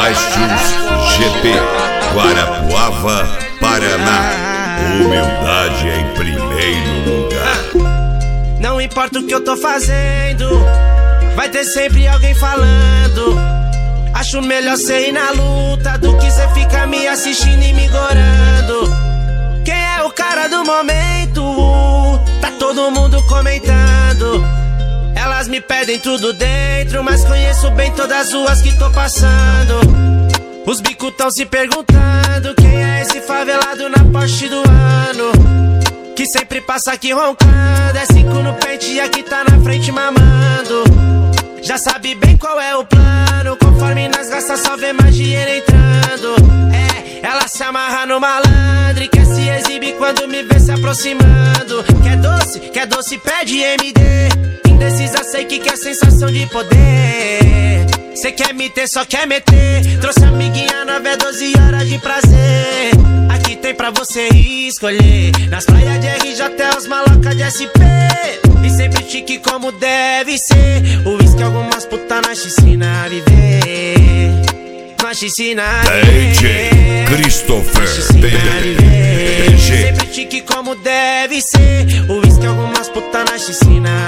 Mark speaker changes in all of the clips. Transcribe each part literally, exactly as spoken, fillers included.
Speaker 1: Baixos G P, Guarapuava, Paraná. Humildade em primeiro lugar.
Speaker 2: Não importa o que eu tô fazendo, vai ter sempre alguém falando. Acho melhor cê ir na luta do que cê ficar me assistindo e me gorando. Quem é o cara do momento? Tá todo mundo comentando. Elas me pedem tudo dentro, mas conheço bem todas as ruas que tô passando. Os bicos tão se perguntando quem é esse favelado na Porsche do ano, que sempre passa aqui roncando. É cinco no pente e aqui tá na frente mamando. Já sabe bem qual é o plano, conforme nós gasta só vê mais dinheiro entrando. É, ela se amarra no malandro e quer se exibir quando me vê se aproximando. Quer doce, quer doce, pede M D. Indecisa, sei que quer sensação de poder. Cê quer me ter, só quer meter. Trouxe amiguinha, nove é doze horas de prazer. Aqui tem pra você escolher. Nas praias de R J até os malocas de S P. E sempre chique como deve ser. O uísque algumas putas na piscina a viver. Na piscina a viver.
Speaker 1: D J Christopher
Speaker 2: D J. Sempre chique como deve ser. O uísque algumas putas na piscina a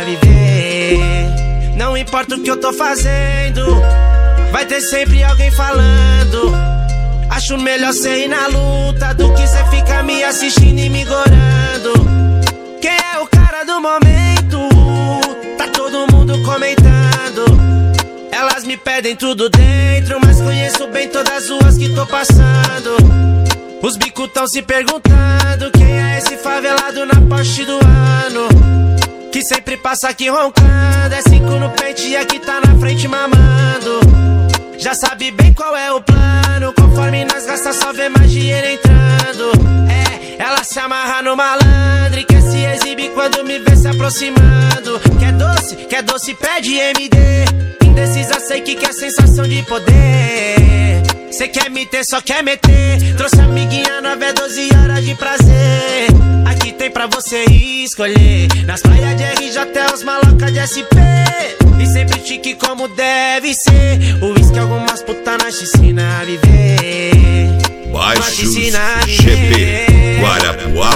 Speaker 2: viver. Não importa o que eu tô fazendo, vai ter sempre alguém falando. Acho melhor cê ir na luta do que cê ficar me assistindo e me gorando. Quem é o cara do momento? Tá todo mundo comentando. Elas me pedem tudo dentro, mas conheço bem todas as ruas que tô passando. Os bicos tão se perguntando quem é esse favelado na Porsche do ano, que sempre passa aqui roncando. É cinco no pente e aqui tá na frente mamando. Já sabe bem qual é o plano, conforme nós gasta só vê mais dinheiro entrando. É, ela se amarra no malandro e quer se exibir quando me vê se aproximando. Quer doce, quer doce, pede M D. Indecisa, sei que quer sensação de poder. Cê quer me ter, só quer meter. Trouxe amiguinha, nove é doze horas de prazer. Aqui tem pra você escolher. Nas praias de R J até os malocas de S P. E sempre chique como deve ser. O uísque algumas putas na piscina a viver.
Speaker 1: Baixos G P, Guarapuava.